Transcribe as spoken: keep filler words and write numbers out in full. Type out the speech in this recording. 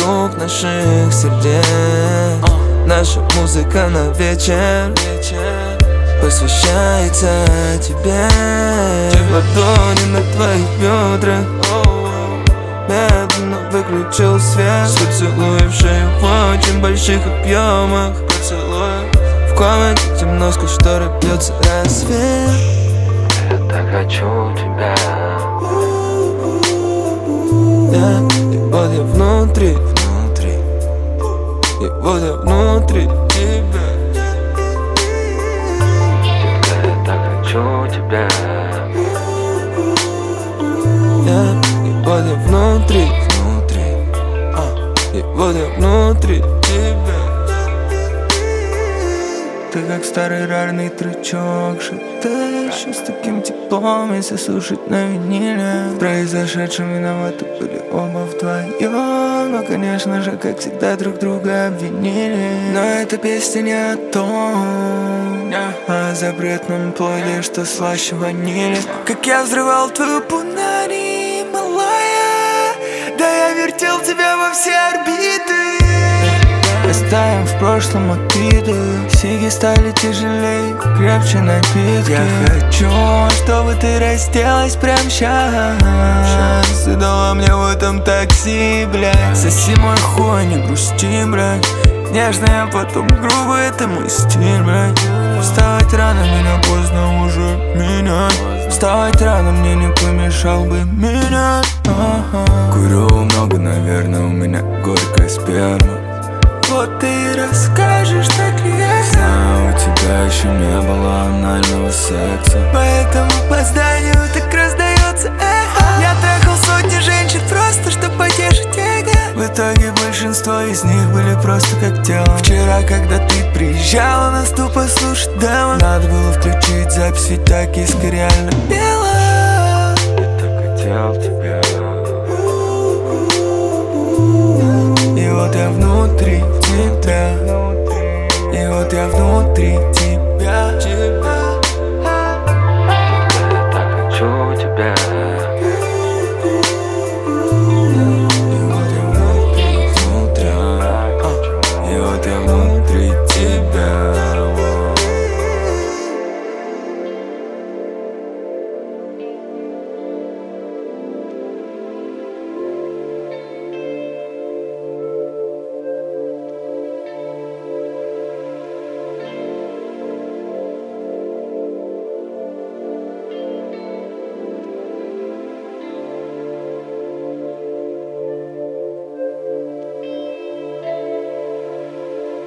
звук наших сердец. Наша музыка на вечер посвящается тебе. Ладони на твоих бедрах. Медленно выключил свет. Поцелуй в шею в очень больших объемах. В комнате темно, сквозь шторы бьется рассвет. Я так хочу тебя. Yeah. И вот я внутри, внутри. И вот я внутри тебя. Детка, я так хочу тебя. Yeah. И вот я внутри, внутри. а. И вот я внутри тебя. Ты как старый рарный трючок, шептаешь с таким теплом, если слушать на виниле. В произошедшем виноваты были оба вдвоем. Но, конечно же, как всегда, друг друга обвинили. Но эта песня не о том, а о запретном плоде, что слаще ванили. Как я взрывал твою пунари, малая. Да я вертел тебя во все орбиты. Оставим в прошлом обиды. Сиги стали тяжелее, крепче напитки. Я хочу, чтобы ты разделась прям сейчас. И дала мне в этом такси, блядь. Соси мой хуй, не грусти, блядь. Нежно, а потом грубо, это мой стиль, блядь. Вставать рано, меня поздно уже менять. Вставать рано мне не помешал бы меня. Курю много, наверное, у меня горькая сперма. Вот ты и расскажешь, так ли это. Знаю, у тебя еще не было анального секса, поэтому по зданию так раздается эхо. Я трахал сотни женщин просто, чтоб потешить эго. В итоге большинство из них были просто как тело. Вчера, когда ты приезжала на стул послушать демо, надо было включить запись, ведь так Киска реально пела. Я так хотел тебя.